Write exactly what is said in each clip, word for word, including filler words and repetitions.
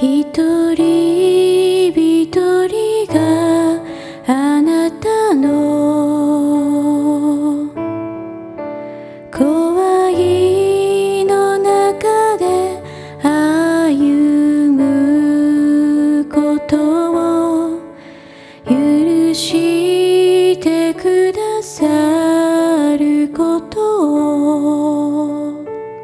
一人一人があなたの怖いの中で歩むことを許してくださることを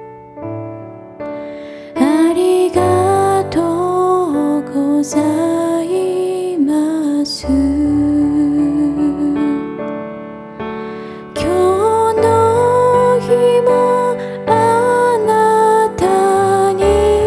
ありがとうございます。今日の日もあなたに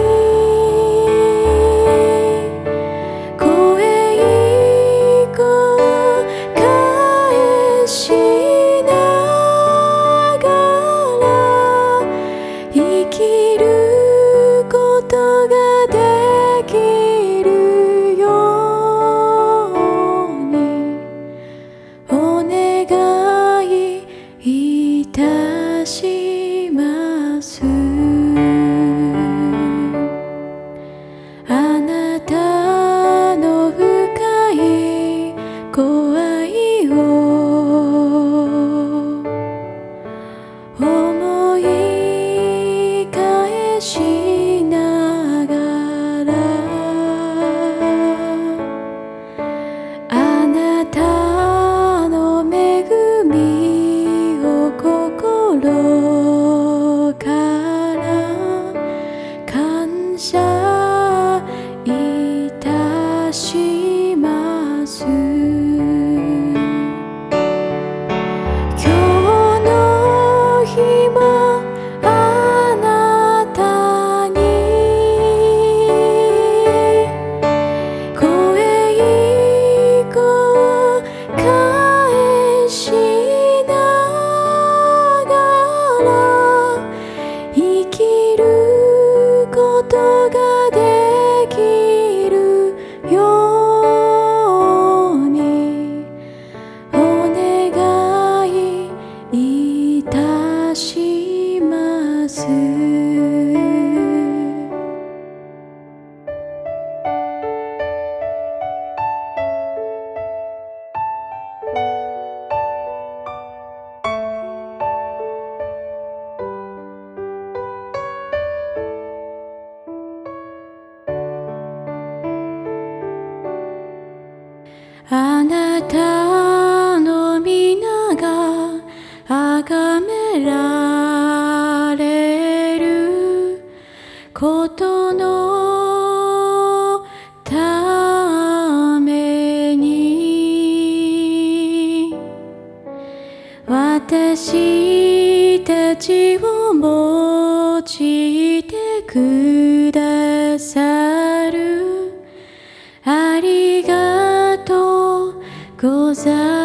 声を返しながら生きることができるようにお願いいたします。あなたの深いご愛を思い返しながらあなたの恵みを心から感謝いたします。今日の日もあなたに声を返しながら生きることができるようにお願いいたします。あなたの皆が崇められることのために私たちを用いてくださるありがとうございます。